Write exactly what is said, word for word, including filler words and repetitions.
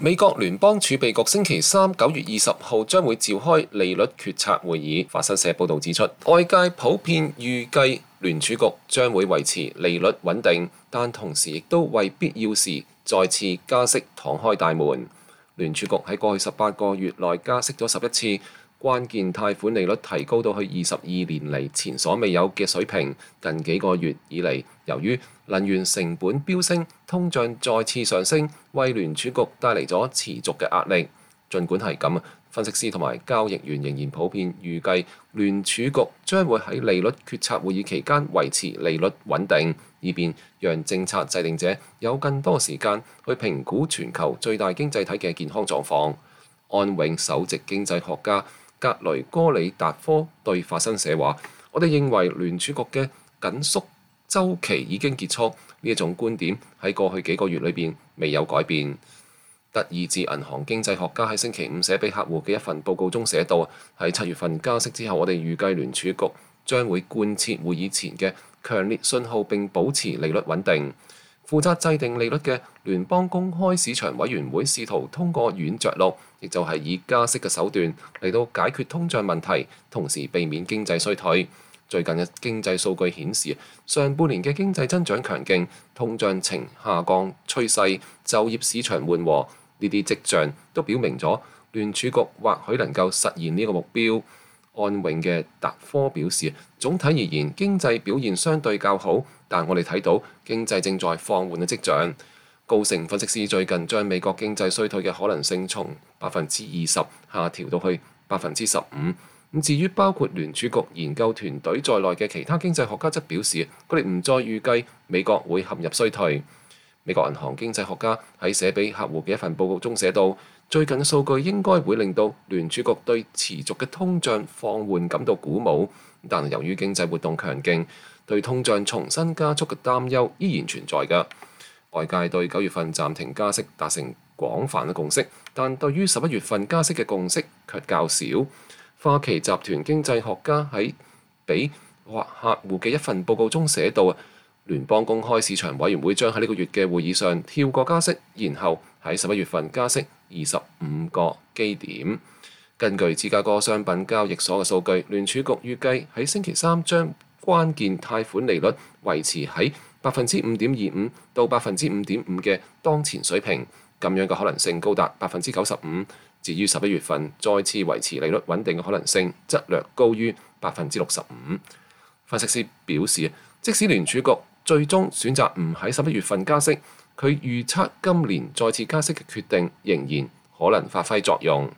美國聯邦儲備局星期三九月二十號將會召開利率決策會議。法新社報導指出，外界普遍預計聯儲局將會維持利率穩定，但同時亦都為必要時再次加息敞開大門。聯儲局喺過去十八個月內加息咗十一次，關鍵貸款利率提高到去二十二年嚟前所未有嘅水平。近幾個月以嚟，由於能源成本飆升，通脹再次上升，為聯儲局帶嚟咗持續嘅壓力。儘管係咁，分析師同埋交易員仍然普遍預計聯儲局將會喺利率決策會議期間維持利率穩定，以便讓政策制定者有更多時間去評估全球最大經濟體嘅健康狀況。安永首席經濟學家格雷戈里達科對法新社話：我哋認為聯儲局嘅緊縮週期已經結束，呢一種觀點喺過去幾個月裏邊未有改變。德意志銀行經濟學家喺星期五寫俾客戶嘅一份報告中寫道：喺七月份加息之後，我哋預計聯儲局將會貫徹會議前嘅強烈信號並保持利率穩定。負責制定利率嘅聯邦公開市場委員會試圖通過軟着陸，亦就係以加息嘅手段嚟到解決通脹問題，同時避免經濟衰退。最近嘅經濟數據顯示，上半年嘅經濟增長強勁，通脹呈下降趨勢，就業市場緩和，呢啲跡象都表明咗聯儲局或許能夠實現呢個目標。安永嘅達科表示，總體而言經濟表現相對較好，但我哋睇到經濟正在放緩嘅跡象。高盛分析師最近將美國經濟衰退嘅可能性從百分之二十下調到去百分之十五。咁至於包括聯儲局研究團隊在內嘅其他經濟學家則表示，佢哋唔再預計美國會陷入衰退。美國銀行經濟學家喺寫俾客戶嘅一份報告中寫道：最近嘅數據應該會令到聯儲局對持續嘅通脹放緩感到鼓舞，但係由於經濟活動強勁，對通脹重新加速嘅擔憂依然存在㗎。外界對九月份暫停加息達成廣泛嘅共識，但對於十一月份加息嘅共識卻較少。花旗集團經濟學家喺俾客戶嘅一份報告中寫道：聯邦公開市場委員會將喺呢個月嘅會議上跳過加息，然後喺十一月份加息二十五個基點。根據芝加哥商品交易所嘅數據，聯儲局預計喺星期三將關鍵貸款利率維持喺百分之五點二五到百分之五點五嘅當前水平，咁樣嘅可能性高達百分之九十五。至於十一月份再次維持利率穩定嘅可能性，則略高於百分之六十五。分析師表示，即使聯儲局最終選擇唔喺十一月份加息，佢預測今年再次加息嘅決定仍然可能發揮作用。